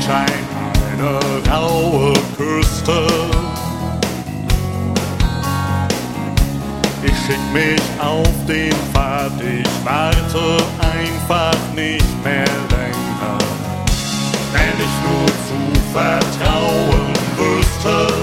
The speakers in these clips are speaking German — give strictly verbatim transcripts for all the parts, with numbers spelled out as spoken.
Lichtschein, eine raue Küste. Ich schick mich auf den Pfad, ich warte einfach nicht mehr länger. Wenn ich nur zu vertrauen wüsste.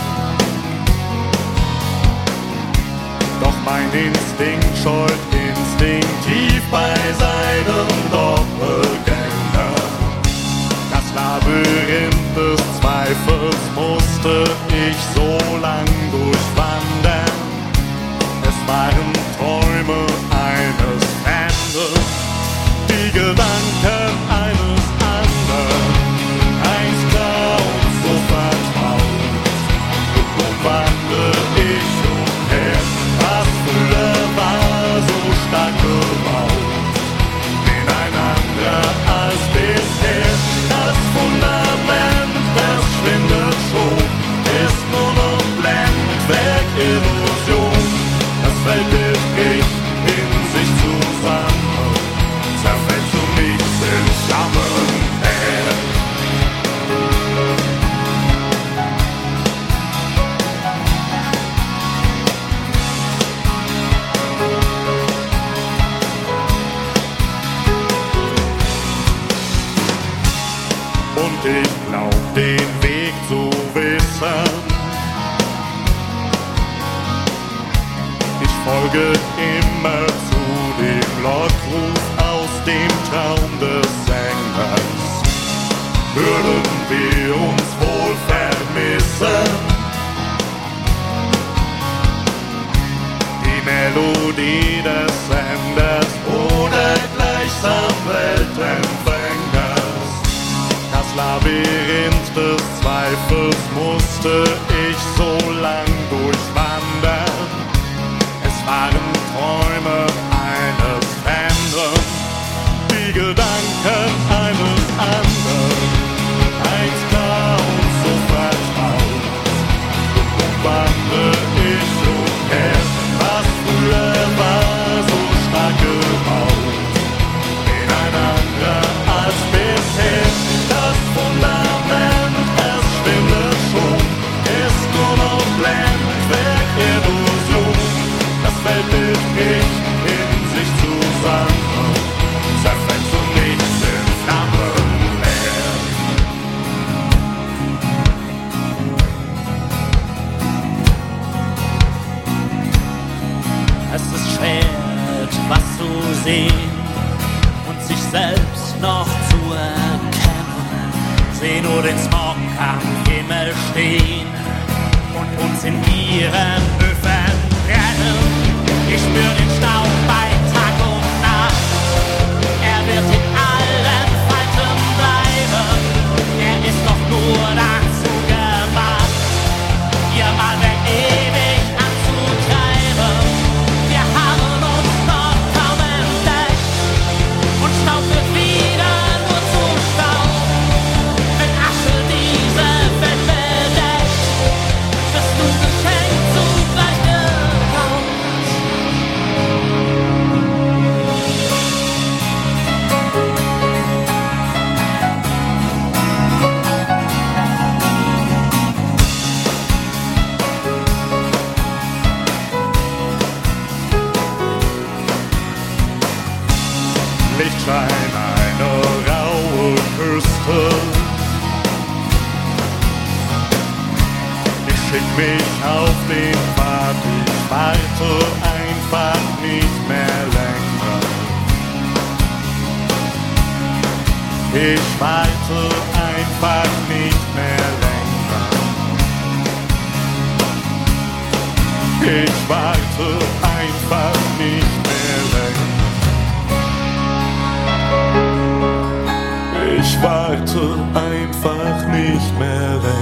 Doch mein Instinkt scheut instinktiv bei seinem Doppelgänger. Das Labyrinth des Zweifels musste ich so lang durchwandern. Es waren Träume eines Fremden, die Gedanken eines anderen. Eins klar und so vertraut, wo wandle ich umher, was früher war so stark gebaut, ineinander als bisher. Das Fundament, das schwindet schon, ist nur noch Blendwerk, Illusion. Das Weltbild bricht in sich zusammen, zerfällt zu nichts in Flammen. Äh. Und ich glaub, den Weg zu wissen. Ich folge immer zu dem Lockruf aus dem Traum des Sängers. Würden wir uns wohl vermissen? Die Melodie des Senders oder gleichsam Weltempfängers. Das Labyrinth des Zweifels musste ich so lang durchwandern. Es waren Träume eines Fremden, die Gedanken eines anderen. Eins klar und so vertraut, und wandle ich umher, was früher war so stark gebaut, ineinander als bisher. Das Fundament, es schwindet schon, ist nur noch Blendwerk, Illusion. Das Weltbild bricht in sich zusammen, zerfällt zu nichts in Flammen mehr. Es ist schwer, etwas zu sehen und sich selbst noch zu erkennen. Seh nur den Smog am Himmel stehen und uns in ihren Öfen brennen. Ich spür den Staub bei Tag und Nacht. Er wird in allen Falten bleiben. Er ist doch nur dazu gemacht, ihr mal der ewig anzutreiben. Wir haben uns noch kaum entdeckt und Staub wird wieder nur zu Staub. Wenn Asche diese Welt bedeckt, bist du geschenkt zugleich geraubt. Lichtschein, eine raue Küste. Ich schick mich auf den Pfad, ich warte einfach nicht mehr länger. Ich warte einfach nicht mehr länger. Ich warte einfach nicht mehr länger. Ich warte einfach nicht mehr länger.